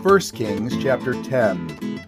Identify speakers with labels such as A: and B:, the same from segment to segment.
A: 1 Kings chapter 10.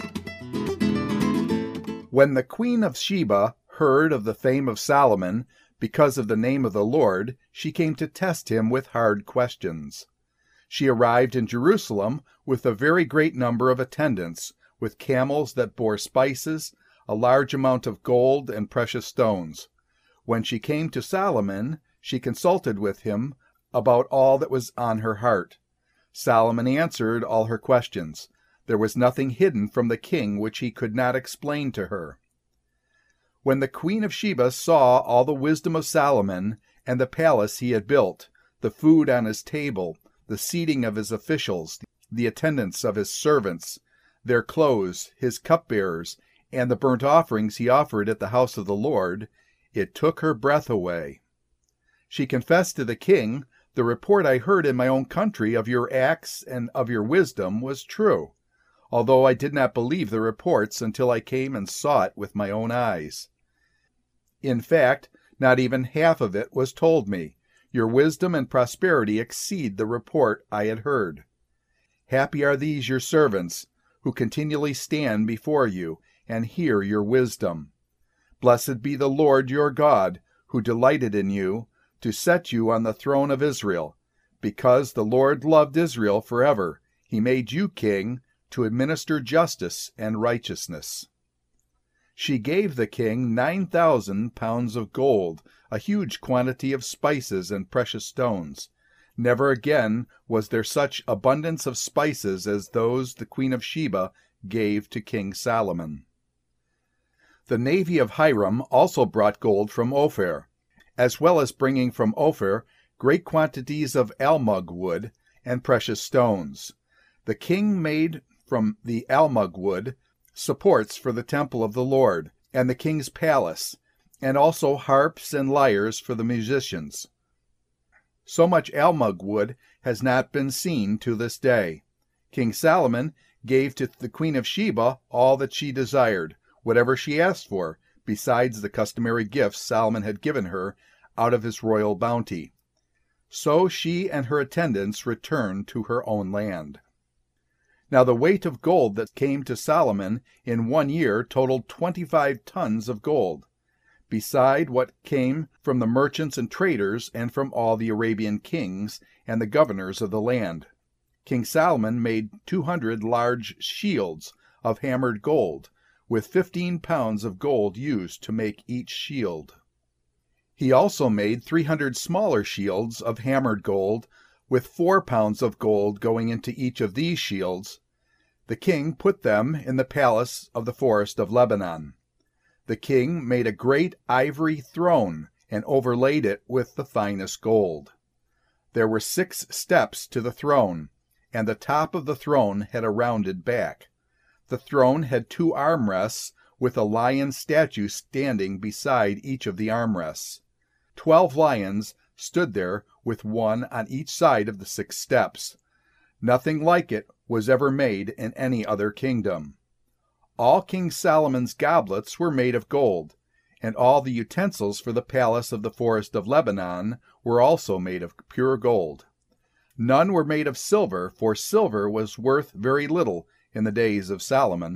A: When the queen of Sheba heard of the fame of Solomon, because of the name of the Lord, she came to test him with hard questions. She arrived in Jerusalem with a very great number of attendants, with camels that bore spices, a large amount of gold and precious stones. When she came to Solomon, she consulted with him about all that was on her heart. Solomon answered all her questions. There was nothing hidden from the king which he could not explain to her. When the queen of Sheba saw all the wisdom of Solomon, and the palace he had built, the food on his table, the seating of his officials, the attendance of his servants, their clothes, his cupbearers, and the burnt offerings he offered at the house of the Lord, it took her breath away. She confessed to the king, "The report I heard in my own country of your acts and of your wisdom was true, although I did not believe the reports until I came and saw it with my own eyes. In fact, not even half of it was told me. Your wisdom and prosperity exceed the report I had heard. Happy are these your servants, who continually stand before you and hear your wisdom. Blessed be the Lord your God, who delighted in you, to set you on the throne of Israel. Because the Lord loved Israel forever, he made you king to administer justice and righteousness." She gave the king 9,000 pounds of gold, a huge quantity of spices and precious stones. Never again was there such abundance of spices as those the queen of Sheba gave to King Solomon. The navy of Hiram also brought gold from Ophir, as well as bringing from Ophir great quantities of almug wood and precious stones. The king made from the almug wood supports for the temple of the Lord and the king's palace, and also harps and lyres for the musicians. So much almug wood has not been seen to this day. King Solomon gave to the queen of Sheba all that she desired, whatever she asked for, besides the customary gifts Solomon had given her out of his royal bounty. So she and her attendants returned to her own land. Now the weight of gold that came to Solomon in 1 year totaled 25 tons of gold, beside what came from the merchants and traders and from all the Arabian kings and the governors of the land. King Solomon made 200 large shields of hammered gold, with 15 pounds of gold used to make each shield. He also made 300 smaller shields of hammered gold, with 4 pounds of gold going into each of these shields. The king put them in the palace of the forest of Lebanon. The king made a great ivory throne and overlaid it with the finest gold. There were 6 steps to the throne, and the top of the throne had a rounded back. The throne had 2 armrests, with a lion statue standing beside each of the armrests. 12 lions stood there, with one on each side of the 6 steps. Nothing like it was ever made in any other kingdom. All King Solomon's goblets were made of gold, and all the utensils for the palace of the forest of Lebanon were also made of pure gold. None were made of silver, for silver was worth very little in the days of Solomon.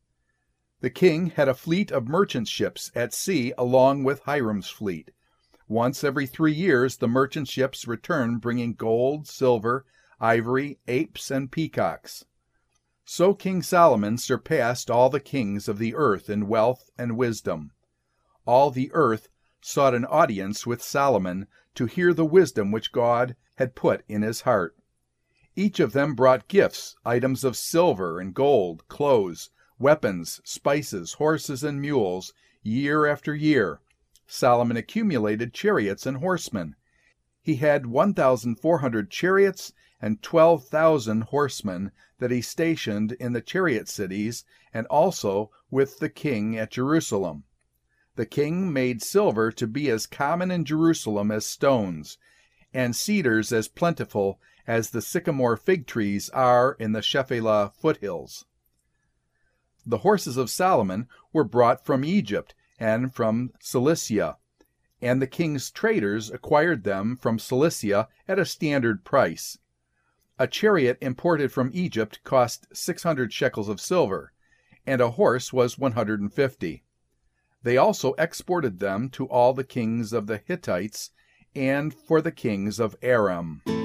A: The king had a fleet of merchant ships at sea along with Hiram's fleet. Once every 3 years the merchant ships returned bringing gold, silver, ivory, apes, and peacocks. So King Solomon surpassed all the kings of the earth in wealth and wisdom. All the earth sought an audience with Solomon to hear the wisdom which God had put in his heart. Each of them brought gifts, items of silver and gold, clothes, weapons, spices, horses, and mules, year after year. Solomon accumulated chariots and horsemen. He had 1,400 chariots and 12,000 horsemen that he stationed in the chariot cities and also with the king at Jerusalem. The king made silver to be as common in Jerusalem as stones, and cedars as plentiful as the sycamore fig trees are in the Shephelah foothills. The horses of Solomon were brought from Egypt and from Cilicia, and the king's traders acquired them from Cilicia at a standard price. A chariot imported from Egypt cost 600 shekels of silver, and a horse was 150. They also exported them to all the kings of the Hittites and for the kings of Aram.